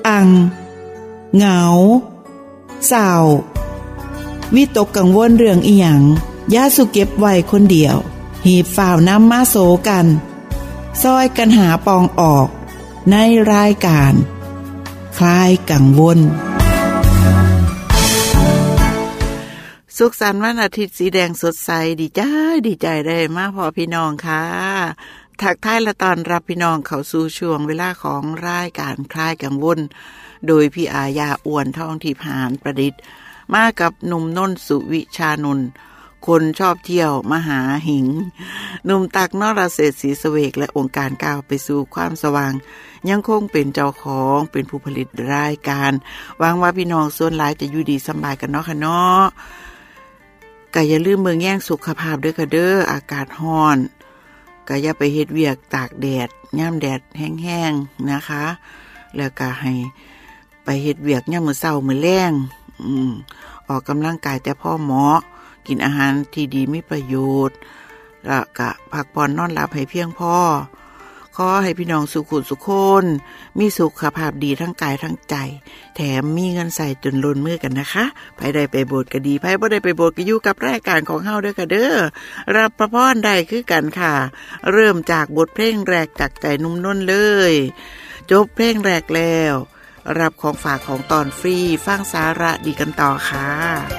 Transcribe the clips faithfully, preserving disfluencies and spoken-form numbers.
อังเหงาเศร้าวิตกกังวลเรื่องอีหยังอย่าสุเก็บไว้คนเดียวหีบฝ่าวนำมาโสกันซอยกันหาปองออกในรายการคลายกังวลสุขสันต์วันอาทิตย์สีแดงสดใสดีใจดีใจได้มาพอพี่น้องค่ะทักทายและตอนรับพี่น้องเข้าสู่ช่วงเวลาของรายการคลายกังวลโดยพี่อาญาอ้วนทองทิพย์หานประดิษฐ์มากับหนุ่มนนท์สุวิชานนท์คนชอบเที่ยวมหาหิงหนุ่มตักนรเศรษฐ์ศรีเสวกและองค์การก้าวไปสู่ความสว่างยังคงเป็นเจ้าของเป็นผู้ผลิตรายการหวังว่าพี่น้องส่วนหลายจะอยู่ดีสบายกันเนาะค่ะเนาะก็อย่าลืมเมืองแย่งสุขภาพด้วยค่ะเด้ออากาศร้อนก็อย่าไปเฮ็ดเวียกตากแดดย่ำแดดแห้งๆนะคะแล้วก็ให้ไปเฮ็ดเวียกย่ำมื้อเช้ามื้อแลงอืมออกกำลังกายแต่พอเหมาะกินอาหารที่ดีมีประโยชน์แล้วก็พักผ่อนนอนหลับให้เพียงพอขอให้พี่น้องสุขุสุขคนมีสุขภาพดีทั้งกายทั้งใจแถมมีเงินใส่จนล้นมือกันนะคะไผได้ไปโบสถ์ก็ดีไผบ่ได้ไปโบสถ์ก็อยู่กับรายการของเฮาด้วยค่ะเด้อรับพระพรได้คือกันค่ะเริ่มจากบทเพลงแรกจากใจนุ่มนนเลยจบเพลงแรกแล้วรับของฝากของตอนฟรีฟังสาระดีกันต่อค่ะ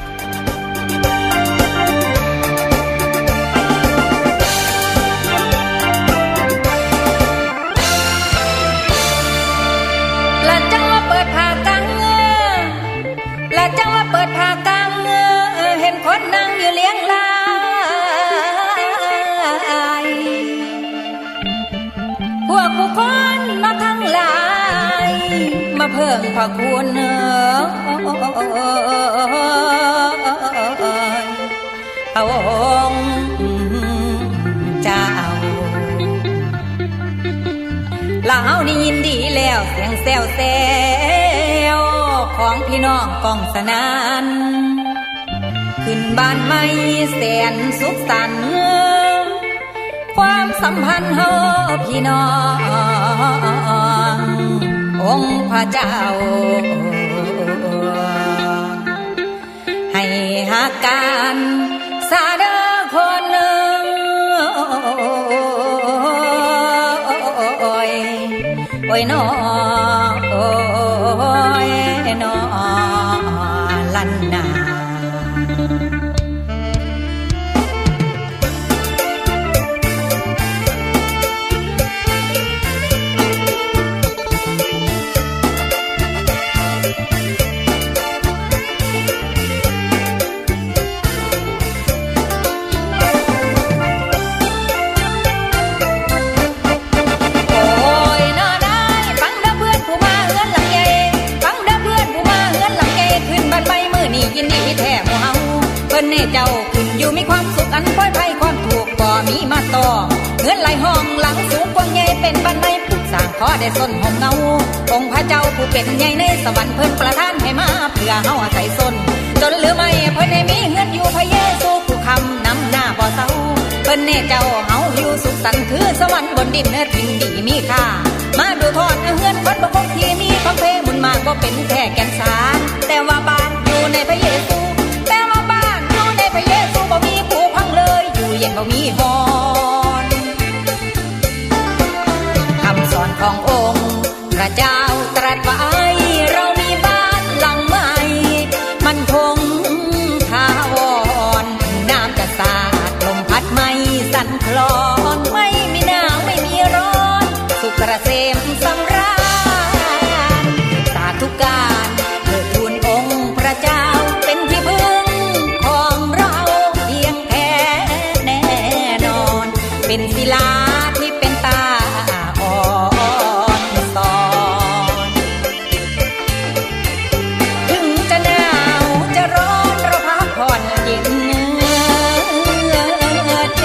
ละจังว่าเปิดผ้ากังละจังว่าเปิดผ้ากังเห็นคนนั่งอยู่เลี้ยงลายพวกผู้คนมาทั้งหลายมาเพิ่มพระคุณเอาองค์เจ้าลาวนี่ยินดีแล้วเสียงแซวแซวของพี่น้องกองสนานขึ้นบ้านใหม่แสนสุขสันต์ความสัมพันธ์เฮาพี่น้ององค์พระเจ้าให้หาการสาเด้อคนหนึ่งโอ้ยน้อโอ้ยน้อลันนาเน่เจ้าขึ้นอยู่มีความสุขอันปลอดภัยความถูกบ่มีมาต่อเงินไหลห้องหลังสูงกว้างใหญ่เป็นบันไดปลูกสร้างขอได้ส้นห้องเงาองค์พระเจ้าผู้เป็นใหญ่ในสวรรค์เพิ่นประทานให้มาเพื่อเฮาอาศัยส้นจนเหลือไม่เพิ่นให้มีเงินอยู่พระเยซูผู้คำนำหน้าบ่เศร้าเพิ่นเน่เจ้าเฮาอยู่สุขสันต์คือสวรรค์บนดินเนื้อถิ่นดีมีค่ามาดูทอดเฮือนคนบ่คงที่มีฟังเพลงบุญมากบ่เป็นแค่แก่นสารแต่ว่าบ้านอยู่ในพระเยซูพระเยซูบ่มีผู้พังเลยอยู่เย็นบ่มีฮอนคำสอนขององค์พระเจ้าตรัสไว้เรามีบ้านหลังใหม่มันคงถาวรน้ำจะสาดลมพัดไม่สั่นคลอนไม่มีหนาวไม่มีร้อนสุขเกษมสำราญสาธุการเถิดทูลองค์พระเจ้าเป็นที่พึ่งเป็นศิลาที่เป็นตาอ่อนสอนถึงจะหนาวจะร้อนเราพักผ่อนเย็นใจ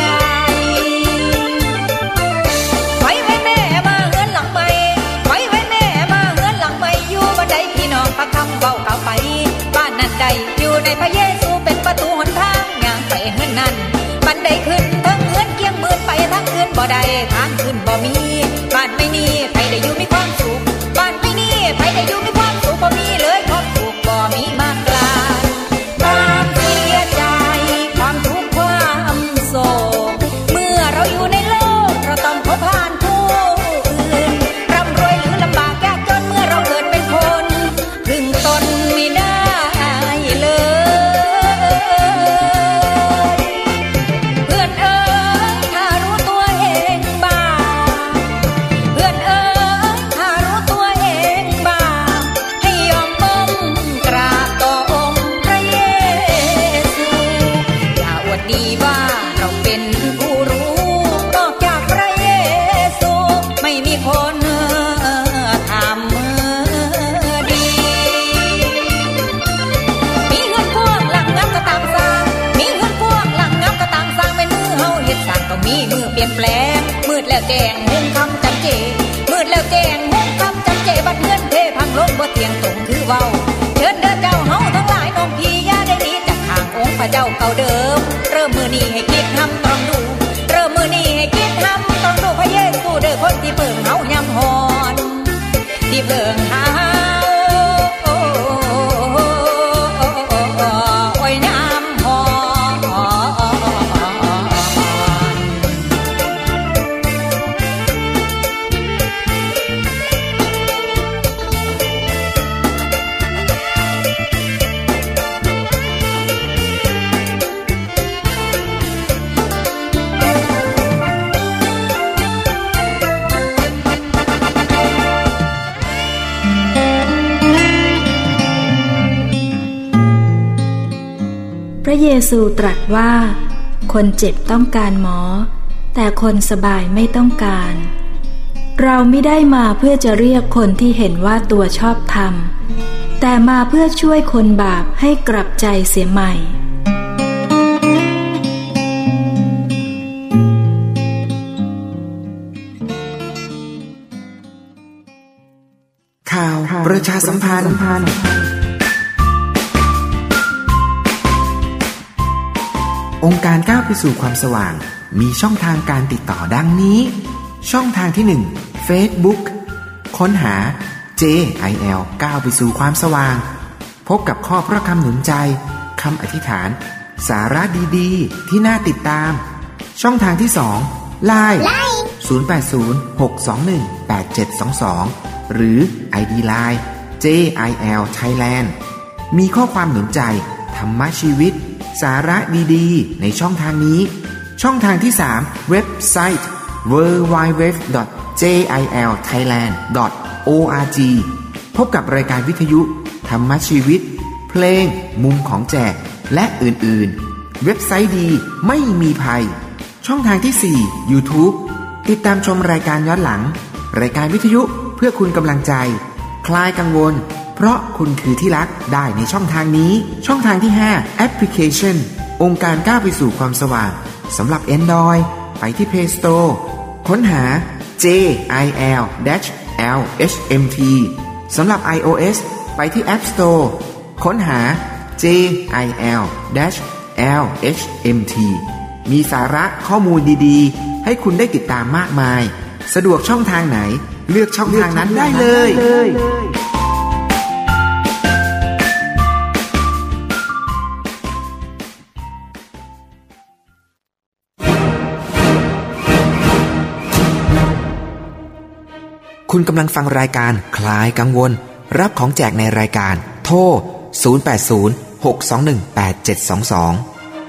ไว้ไว้แม่มาเฮือนหลังใหม่ไว้ไว้แม่มาเฮือนหลังใหม่อยู่บันไดพี่น้องพักคำเบาเก่าไปบ้านนั้นใดอยู่ในพระเยซูเป็นประตูหนทางย่างไปเฮือนนั้นบันไดขึ้นทั้งเฮือนเกียงมืดไปทั้งคืนบ่ได้ทางขึ้นบ่มีบ้านไม่มีใครได้อยู่มีความสุขบ้านไม่มีใครได้อยู่มีความนี้มือเปลี่ยนแปลงมืดแล้วแจ้งหุ้งคำจำเจมืดแล้วแจ้งหุ้งคำจำเจบัดเงินเทพังลงบ่เที่ยงตรงคือเว้าเชิญเด้อเจ้าเฮาทั้งหลายน้องพี่อย่าได้หนีจากทางองค์พระเจ้าเก่าเดิมเริ่มมื้อนี้ให้คิดทำต้องดูเริ่มมื้อนี้ให้คิดทำต้องดูพระเยซูเด้อคนที่เพิ่งเฮายำฮอนที่เพิ่งเฮาพระเยซูตรัสว่าคนเจ็บต้องการหมอแต่คนสบายไม่ต้องการเราไม่ได้มาเพื่อจะเรียกคนที่เห็นว่าตัวชอบธรรมแต่มาเพื่อช่วยคนบาปให้กลับใจเสียใหม่ข่าวประชาสัมพันธ์องค์การก้าวไปสู่ความสว่างมีช่องทางการติดต่อดังนี้ช่องทางที่หนึ่ง Facebook ค้นหา เจ ไอ แอล ก้าวไปสู่ความสว่างพบกับข้อพระคำหนุนใจคำอธิษฐานสาระดีๆที่น่าติดตามช่องทางที่สอง ไลน์ ศูนย์ แปด ศูนย์ หก สอง หนึ่ง แปด เจ็ด สอง สองหรือ ไอ ดี ไลน์ เจ ไอ แอล Thailand มีข้อความหนุนใจธรรมะชีวิตสาระดีๆในช่องทางนี้ช่องทางที่สามเว็บไซต์ ดับเบิลยู ดับเบิลยู ดับเบิลยู ดอท เจ ไอ แอล ไทยแลนด์ ดอท โอ อาร์ จี พบกับรายการวิทยุธรรมะชีวิตเพลงมุมของแจกและอื่นๆเว็บไซต์ดีไม่มีภัยช่องทางที่สี่ YouTube ติดตามชมรายการย้อนหลังรายการวิทยุเพื่อคุณกำลังใจคลายกังวลเพราะคุณคือที่รักได้ในช่องทางนี้ช่องทางที่ห้าแอปพลิเคชันองค์การก้าวไปสู่ความสว่างสำหรับ Android ไปที่ Play Store ค้นหา เจ ไอ แอล แอล เอช เอ็ม ที สำหรับ iOS ไปที่ App Store ค้นหา เจ ไอ แอล แอล เอช เอ็ม ที มีสาระข้อมูลดีๆให้คุณได้ติดตามมากมายสะดวกช่องทางไหนเลือกช่องทางนั้นได้เลยคุณกำลังฟังรายการคลายกังวลรับของแจกในรายการโทรศูนย์ แปด ศูนย์ หก สอง หนึ่ง แปด เจ็ด สอง สอง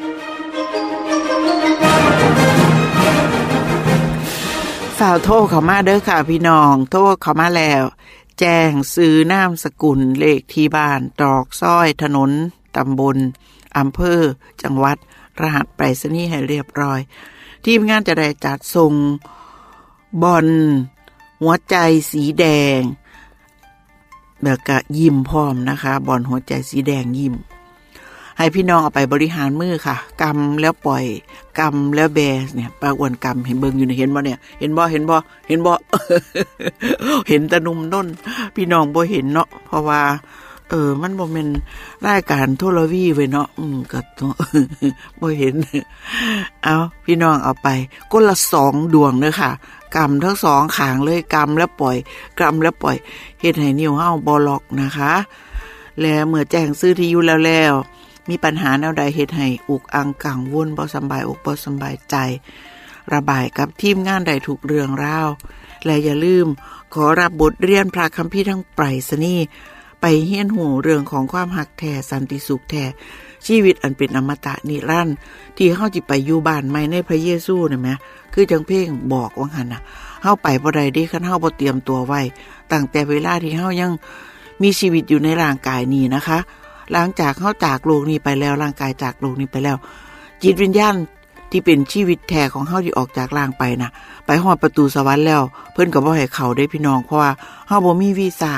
ฝ่าวโทรเข้ามาเด้อค่ะพี่น้องโทรเข้ามาแล้วแจ้งซื้อนามสกุลเลขที่บ้านตรอกซอยถนนตำบลอำเภอจังหวัดรหัสไปรษณีย์ให้เรียบร้อยทีมงานจะได้จัดส่งบอลหัวใจสีแดงแบบกะยิ้มพร้อมนะคะบอลหัวใจสีแดงยิ้มให้พี่น้องเอาไปบริหารมือค่ะกำแล้วปล่อยกำแล้วแบเนี่ยปลาอ้วนกำเห็นเบิ่งอยู่เห็นบ่เนี่ยเห็นบ่เห็นบ่เห็นบ่ เห็นตะนุ่มน้นพี่น้องบ่เห็นเนาะเพราะว่าเออมันบ่แม่นรายการโทรวีไว้เนาะอืมก็บ่เห็นเอาพี่น้องเอาไปคนละสองดวงเด้อค่ะกำทั้งสองข้างเลยกำแล้วปล่อยกำแล้วปล่อยเฮ็ดให้นิ้วเฮาบ่ล็อกนะคะแล้วเมื่อแจ้งซื้อที่อยู่แล้วแล้วมีปัญหาแนวใดเฮ็ดให้อุกอังกังวลบ่สบายอกบ่สบายใจระบายกับทีมงานได้ทุกเรื่องราวและอย่าลืมขอรับบทเรียนพระคัมภีร์ทั้งไปรษณีย์ไปเฮียนหูเรื่องของความหักแท้สันติสุขแท้ชีวิตอันเป็นอมตะนิรันดร์ที่เฮาสิไปอยู่บ้านใหม่ในพระเยซูนี่แหมคือจังเพลงบอกว่าหั่นน่ะเฮาไปบ่ได้เด้คันเฮาบ่เตรียมตัวไว้ตั้งแต่เวลาที่เฮายังมีชีวิตอยู่ในร่างกายนี้นะคะหลังจากเฮาจากโลกนี้ไปแล้วร่างกายจากโลกนี้ไปแล้วจิตวิญญาณที่เป็นชีวิตแท้ของเฮาที่ออกจากร่างไปน่ะไปฮอดประตูสวรรค์แล้วเพิ่นก็บ่ให้เข้าได้พี่น้องเพราะว่าเฮาบ่มีวีซ่า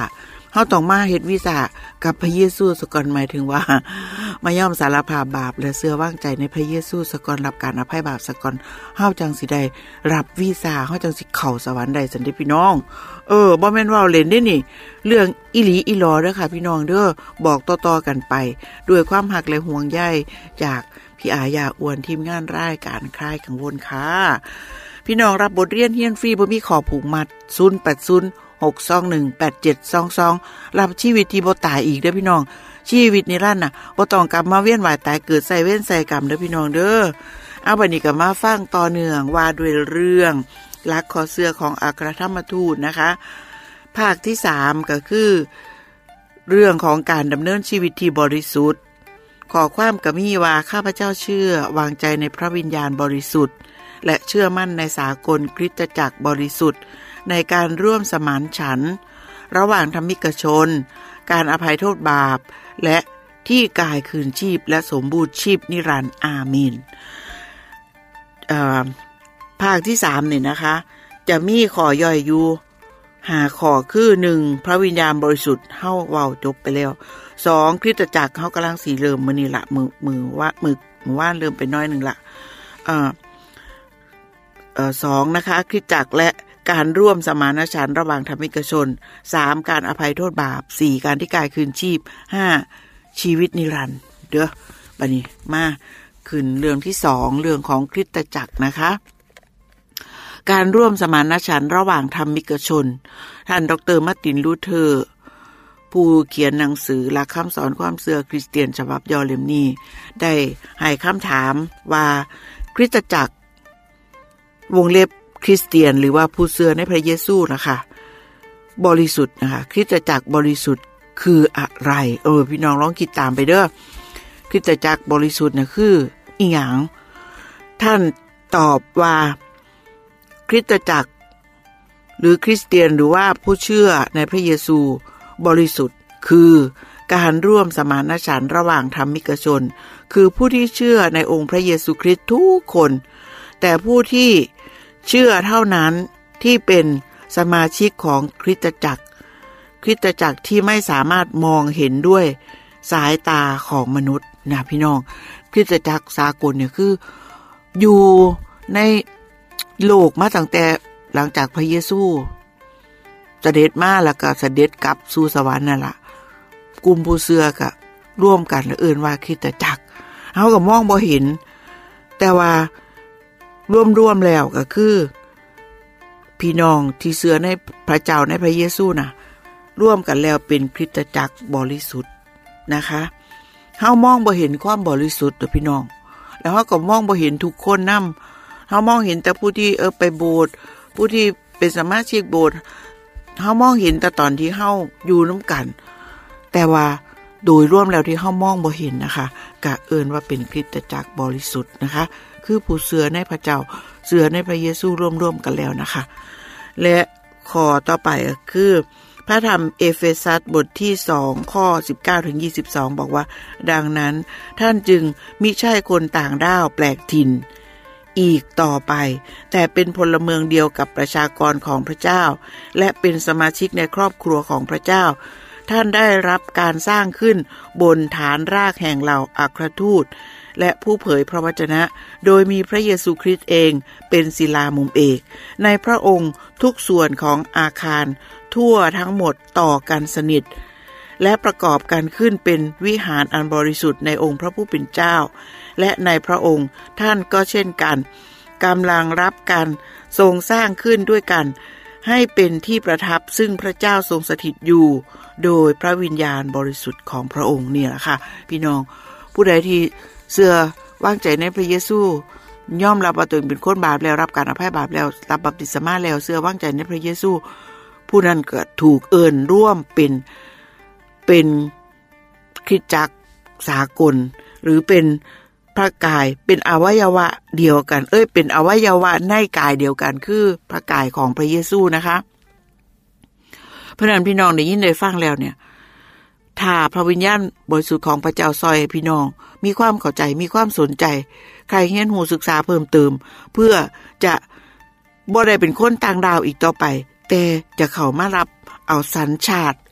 เฮาต้องมาเฮ็ดวีซ่ากับพระเยซูซะก่อนหมายถึงว่ามายอมสารภาพบาปและเชื่อวางใจในพระเยซูซะก่อนรับการอภัยบาปซะก่อนเฮาจังสิได้รับวีซ่าเฮาจังสิเข้าสวรรค์ได้ซั่นเด้พี่น้องเออบ่แม่นเว้าเล่นเด้นี่เรื่องอีหลีอีหลอเด้อค่ะพี่น้องเด้อบอกต่อๆกันไปด้วยความรักและห่วงใยจากพี่อายาอ้วนทีมงานรายการคลายกังวลค่ะพี่น้องรับบทเรียนเรียนฟรีบ่มีขอผูกมัดศูนย์ แปด ศูนย์ หก สอง หนึ่ง แปด เจ็ด สอง สองรับชีวิตที่บ่ตายอีกเด้อพี่น้องชีวิตนิรันดร์น่ะบ่ต้องกลับมาเวียนว่ายตายเกิดใส่เว้นใส่กรรมเด้อพี่น้องเด้อเอาบัดนี้ก็มาฟังต่อเนื่องว่าด้วยเรื่องลักคอเสื้อของอัครธรรมทูตนะคะภาคที่สามก็คือเรื่องของการดำเนินชีวิตที่บริสุทธิ์ขอความก็มีว่าข้าพเจ้าเชื่อวางใจในพระวิญญาณบริสุทธิ์และเชื่อมั่นในสากลคริสตจักรบริสุทธิ์ในการร่วมสมานฉันท์ระหว่างธรรมิกชนการอภัยโทษบาปและที่กายคืนชีพและสมบูรณ์ชีพนิรันดร์อาเมนเอ่อภาคที่สามนี่นะคะจะมีข้อย่อยอยู่หาข้อคือหนึ่งพระวิญญาณบริสุทธิ์เฮาเว้าจบไปแล้วสองคริสตจักรเฮากำลังสิเริ่มมื้อนี้ละมือมือว่ามือมือว่านเริ่มไปน้อยนึงละเอ่อเอ่อสองนะคะคริสตจักรและการร่วมสมานฉันท์ระหว่างธรรมิกชนสามการอภัยโทษบาปสี่การที่กายคืนชีพห้าชีวิตนิรันดร์เด้อบัดนี้มาขึ้นเรื่องที่สองเรื่องของคริสตจักรนะคะการร่วมสมานฉันท์ระหว่างธรรมิกชนท่านดร.มาร์ตินลูเทอร์ผู้เขียนหนังสือหลักคำสอนความเชื่อคริสเตียนฉบับย่อเล่มนี้ได้ให้คำถามว่าคริสตจักรวงเล็บคริสเตียนหรือว่าผู้เชื่อในพระเยซูนะคะบริสุทธิ์นะคะคริสตจักรบริสุทธิ์คืออะไรเออพี่น้องลองคิดตามไปเด้อคริสตจักรบริสุทธิ์น่ะคืออีหยังท่านตอบว่าคริสตจักรหรือคริสเตียนหรือว่าผู้เชื่อในพระเยซูบริสุทธิ์คือการร่วมสมานฉันท์ระหว่างธรรมิกชนคือผู้ที่เชื่อในองค์พระเยซูคริสต์ทุกคนแต่ผู้ที่เชื่อเท่านั้นที่เป็นสมาชิกของคริสตจักรคริสตจักรที่ไม่สามารถมองเห็นด้วยสายตาของมนุษย์นะพี่น้องคริสตจักรสากลเนี่ยคืออยู่ในโลกมาตั้งแต่หลังจากพระเยซูเสด็จมาแล้วก็เสด็จกลับสู่สวรรค์นั่นล่ะกลุ่มผู้เชื่อก็ร่วมกันเอิ้นว่าคริสตจักรเฮาก็มองบ่เห็นแต่ว่ารวมๆแล้วก็คือพี่น้องที่เชื่อในพระเจ้าในพระเยซูน่ะร่วมกันแล้วเป็นคริสตจักรบริสุทธิ์นะคะเฮามองบ่เห็นความบริสุทธิ์ตัวพี่น้องแล้วเฮาก็มองบ่เห็นทุกคนนำเฮามองเห็นแต่ผู้ที่เออไปโบสถ์ผู้ที่เป็นสมาชิกโบสถ์เฮามองเห็นแต่ตอนที่เฮาอยู่นำกันแต่ว่าโดยรวมแล้วที่เฮามองบ่เห็นนะคะก็เอิ้นว่าเป็นคริสตจักรบริสุทธิ์นะคะคือผู้เชื่อในพระเจ้าเชื่อในพระเยซูร่วมๆกันแล้วนะคะและข้อต่อไปก็คือพระธรรมเอเฟซัสบทที่สองข้อสิบเก้าถึงยี่สิบสองบอกว่าดังนั้นท่านจึงมิใช่คนต่างด้าวแปลกถิ่นอีกต่อไปแต่เป็นพลเมืองเดียวกับประชากรของพระเจ้าและเป็นสมาชิกในครอบครัวของพระเจ้าท่านได้รับการสร้างขึ้นบนฐานรากแห่งเหล่าอัครทูตและผู้เผยพระวจนะโดยมีพระเยซูคริสต์เองเป็นศิลามุมเอกในพระองค์ทุกส่วนของอาคารทั่วทั้งหมดต่อกันสนิทและประกอบกันขึ้นเป็นวิหารอันบริสุทธิ์ในองค์พระผู้เป็นเจ้าและในพระองค์ท่านก็เช่นกันกำลังรับการทรงสร้างขึ้นด้วยกันให้เป็นที่ประทับซึ่งพระเจ้าทรงสถิตอยู่โดยพระวิญญาณบริสุทธิ์ของพระองค์นี่แหละค่ะพี่น้องผู้ใดที่เชื่อวางใจในพระเยซูยอมรับว่าตนเป็นคนบาปแล้วรับการอภัยบาปแล้วรับบัพติศมาแล้วเชื่อวางใจในพระเยซูผู้นั้นก็ถูกเอิ้นร่วมเป็นเป็นคริสตจักรสากลหรือเป็นพระกายเป็นอวัยวะเดียวกันเอ้ยเป็นอวัยวะในกายเดียวกันคือพระกายของพระเยซูนะคะเพราะนั้นพี่น้องได้ยินได้ฟังแล้วเนี่ยถ้าพระวิญญาณบริสุทธิ์ของพระเจ้าซอยพี่น้องมีความเข้าใจมีความสนใจใครเรียนรู้ศึกษาเพิ่มเติมเพื่อจะบ่ได้เป็นคนต่างดาวอีกต่อไปแต่จะเข้ามารับเอาสัญชาติ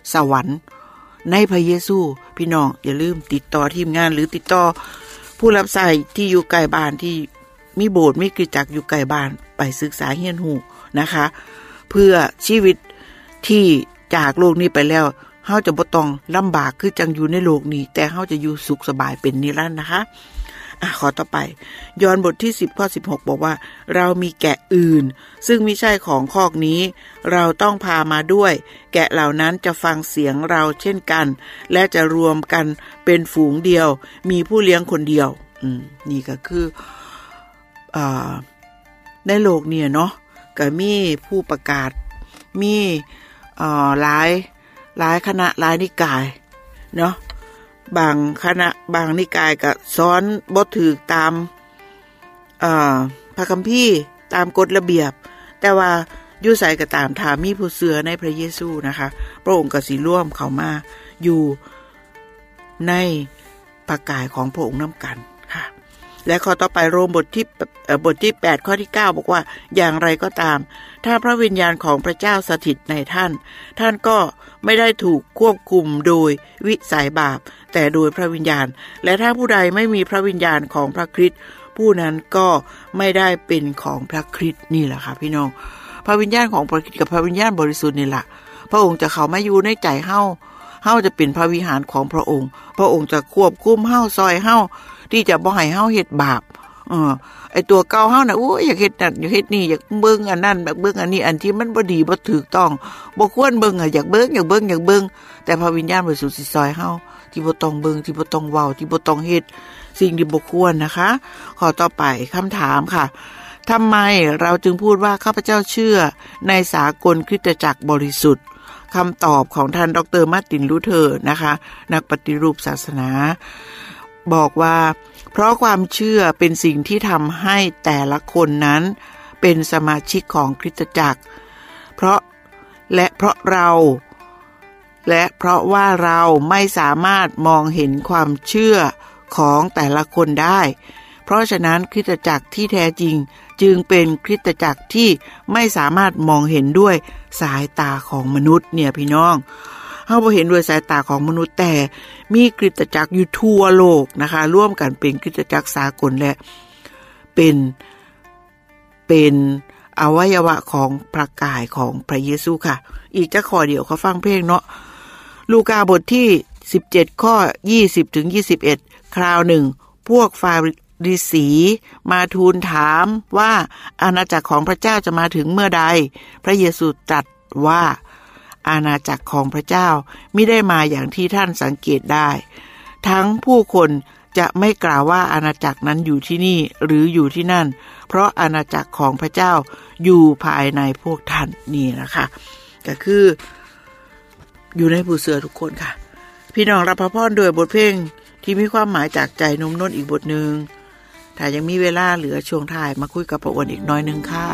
สวรรค์ในพระเยซูพี่น้องอย่าลืมติดต่อทีมงานหรือติดต่อผู้รับใช้ที่อยู่ใกล้บ้านที่มีโบสถ์มีคริสตจักรอยู่ใกล้บ้านไปศึกษาเรียนรู้นะคะเพื่อชีวิตที่จากโลกนี้ไปแล้วเฮาจะบ่ต้องลำบากคือจังอยู่ในโลกนี้แต่เฮาจะอยู่สุขสบายเป็นนิรันดร์นะคะอ่ะขอต่อไปยอห์นบทที่สิบข้อสิบหกบอกว่าเรามีแกะอื่นซึ่งไม่ใช่ของคอกนี้เราต้องพามาด้วยแกะเหล่านั้นจะฟังเสียงเราเช่นกันและจะรวมกันเป็นฝูงเดียวมีผู้เลี้ยงคนเดียวอืมนี่ก็คืออ่าในโลกเนี่ยเนาะก็มีผู้ประกาศมีอ่าหลายหลายคณะหลายนิกายเนาะบางคณะบางนิกายก็สอนบ่ถูกตามเอ่อพระคัมภีร์ตามกฎระเบียบแต่ว่าอยู่ไสก็ตามถ้ามีผู้เชื่อในพระเยซูนะคะพระองค์ก็สิร่วมเข้ามาอยู่ในพระกายของพระองค์นำกันค่ะและข้อต่อไปโรมบทที่เอ่อบทที่แปดข้อที่เก้าบอกว่าอย่างไรก็ตามถ้าพระวิญญาณของพระเจ้าสถิตในท่านท่านก็ไม่ได้ถูกควบคุมโดยวิสัยบาปแต่โดยพระวิญญาณและถ้าผู้ใดไม่มีพระวิญญาณของพระคริสต์ผู้นั้นก็ไม่ได้เป็นของพระคริสต์นี่แหละค่ะพี่น้องพระวิญญาณของพระคริสต์กับพระวิญญาณบริสุทธิ์นี่แหละพระองค์จะเข้ามาอยู่ในใจเฮาเฮาจะเป็นพระวิหารของพระองค์พระองค์จะควบคุมเฮาซอยเฮาที่จะบ่ให้เฮาเฮ็ดบาปเออไอ้ตัวเก่าเฮาน่ะโอ้ยอยากเฮ็ดนั่นอยากเฮ็ดนี่อยากเบิ่งอันนั้นแบบเบิ่งอันนี้อันที่มันบ่ดีบ่ถูกต้องบ่ควรเบิ่งอ่ะอยากเบิ่งอยากเบิ่งอยากเบิ่งแต่พระวิญญาณบริสุทธิ์สิซอยเฮาที่บ่ต้องเบิ่งที่บ่ต้องเว้าที่บ่ต้องเฮ็ดสิ่งที่บ่ควรนะคะข้อต่อไปคำถามค่ะทำไมเราจึงพูดว่าข้าพเจ้าเชื่อในสากลคริสตจักรบริสุทธิ์คำตอบของท่านดร.มาร์ตินลูเทอร์นะคะนักปฏิรูปศาสนาบอกว่าเพราะความเชื่อเป็นสิ่งที่ทำให้แต่ละคนนั้นเป็นสมาชิกของคริสตจักรเพราะและเพราะเราและเพราะว่าเราไม่สามารถมองเห็นความเชื่อของแต่ละคนได้เพราะฉะนั้นคริสตจักรที่แท้จริงจึงเป็นคริสตจักรที่ไม่สามารถมองเห็นด้วยสายตาของมนุษย์เนี่ยพี่น้องเฮาบ่เห็นด้วยสายตาของมนุษย์แต่มีคริสตจักรอยู่ทั่วโลกนะคะร่วมกันเป็นคริสตจักรสากลและเป็นเป็นอวัยวะของพระกายของพระเยซูค่ะอีกจักข้อเดียวเขาฟังเพลงเนาะลูกาบทที่สิบเจ็ดข้อยี่สิบถึงยี่สิบเอ็ดคราวหนึ่งพวกฟาริสีมาทูลถามว่าอาณาจักรของพระเจ้าจะมาถึงเมื่อใดพระเยซูตรัสว่าอาณาจักรของพระเจ้ามิได้มาอย่างที่ท่านสังเกตได้ทั้งผู้คนจะไม่กล่าวว่าอาณาจักรนั้นอยู่ที่นี่หรืออยู่ที่นั่นเพราะอาณาจักรของพระเจ้าอยู่ภายในพวกท่านนี่นะคะก็คืออยู่ในผู้เชื่อทุกคนค่ะพี่น้องรับพระพรด้วยบทเพลงที่มีความหมายจากใจนุ่มนวลอีกบทหนึ่งถ้ายังมีเวลาเหลือช่วงท้ายมาคุยกับพระอ้วนอีกน้อยนึงค่ะ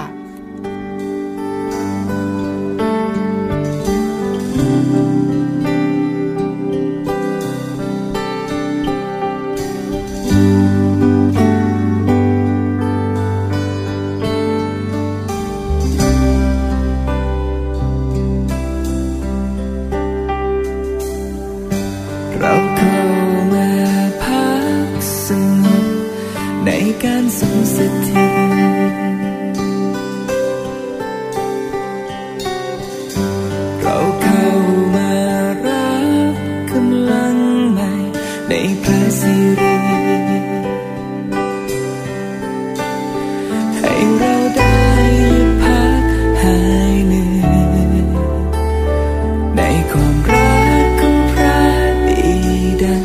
เราเข้ามาพักสงบในการทรงสถิตเราเข้ามารับกำลังใหม่ในพระสิริให้เราได้พักหายเหนื่อยในความรักของพระบิดา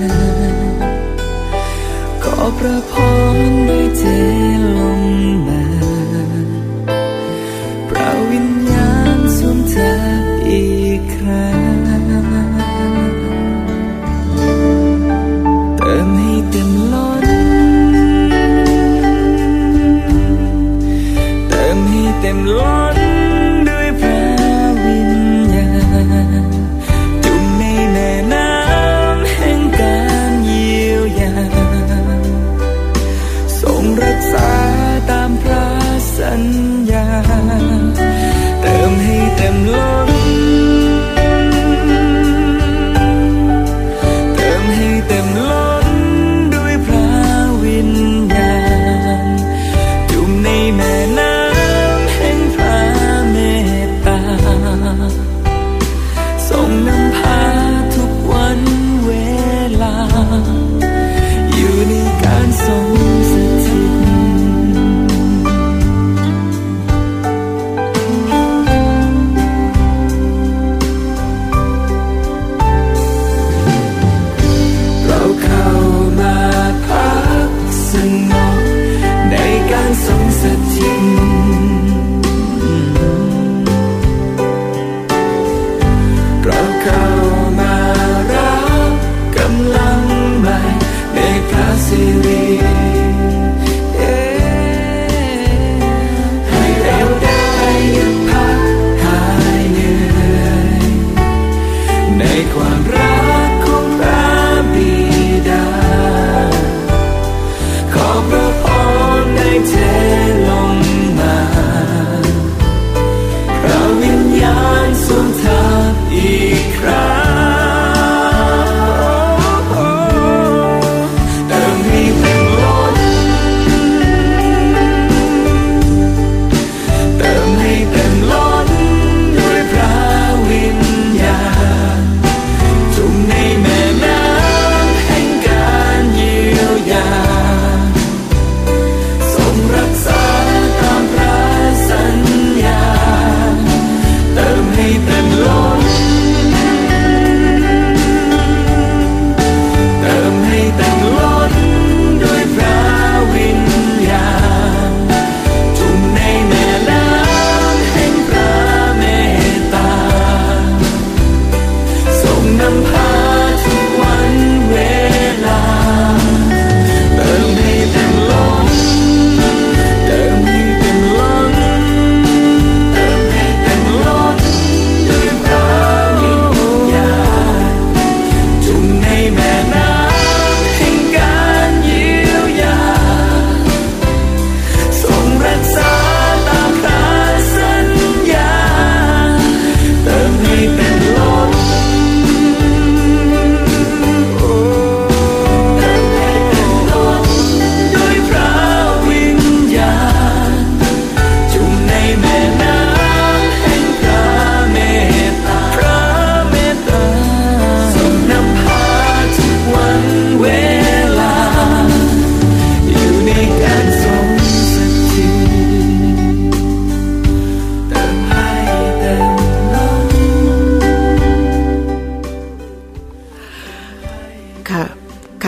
ขอพระพรด้วยเทลงมาพระวิญญาณสวมทับอีกครั้งเติมให้เต็มล้นเติมให้เต็มล้นด้วยพระวิญญาณจุ่มในแม่น้ำแห่งการเยียวยาทรงรักษา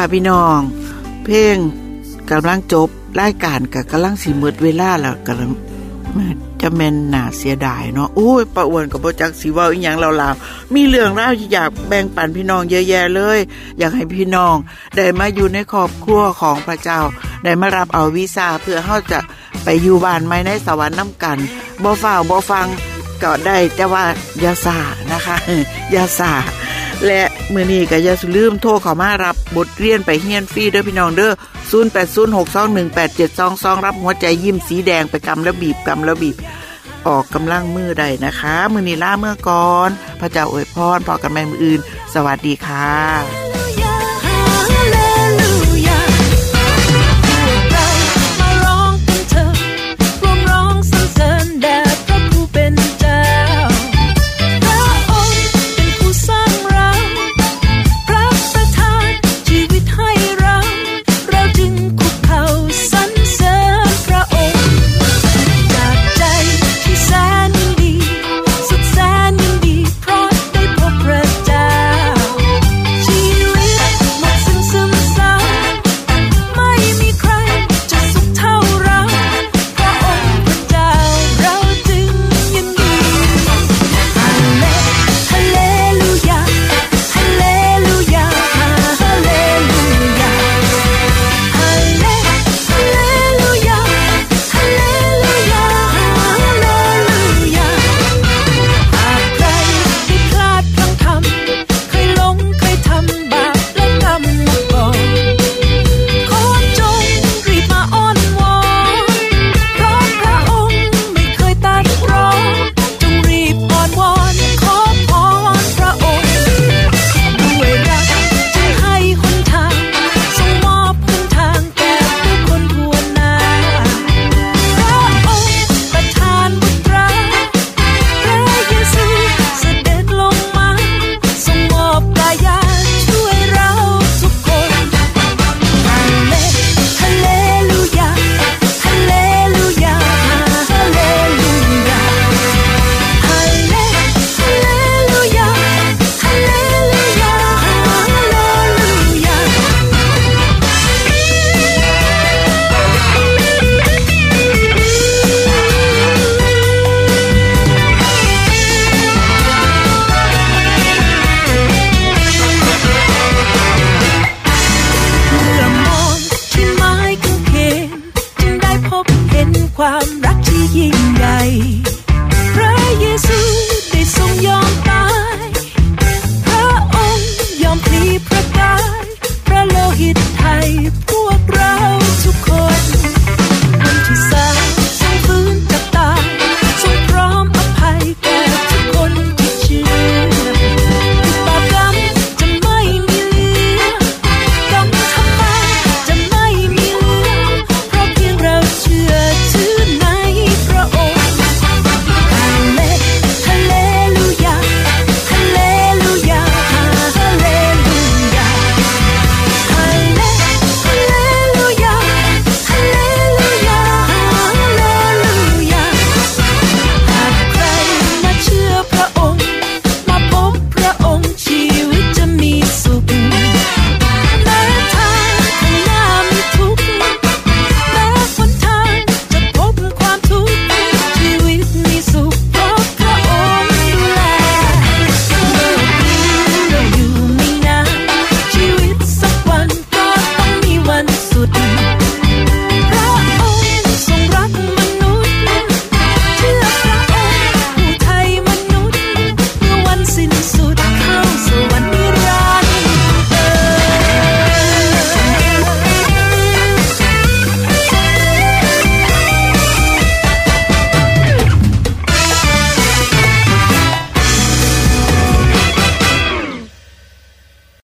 พี่น้องเพลงกำลังจบรายการก็กำลังสิหมดเวลาแล้วกำลังจะแม่นน่าเสียดายเนาะโอ้ยป้าอ้วนก็บ่จักสิเว้าอีหยังลาวๆมีเรื่องราวที่อยากแบ่งปันพี่น้องเยอะแยะเลยอยากให้พี่น้องได้มาอยู่ในครอบครัวของพระเจ้าได้มารับเอาวีซ่าเพื่อเฮาจะไปอยู่บ้านใหม่ในสวรรค์นำกันบ่ฟ้าวบ่ฟังก็ได้แต่ว่าอย่าซ่านะคะอย่าซ่าและมื้อนี้ก็อย่าลืมโทรเข้ามารับบทเรียนไปเรียนฟรีเด้อพี่น้องเด้อศูนย์ แปด ศูนย์ หก สอง หนึ่ง แปด เจ็ด สอง สองรับหัวใจยิ้มสีแดงไปกำแล้วบีบกำแล้วบีบออกกำลังมือได้นะคะมื้อนี้ลาเมื่อก่อนพระเจ้าอวยพรพอกันใหม่มื้ออื่นสวัสดีค่ะ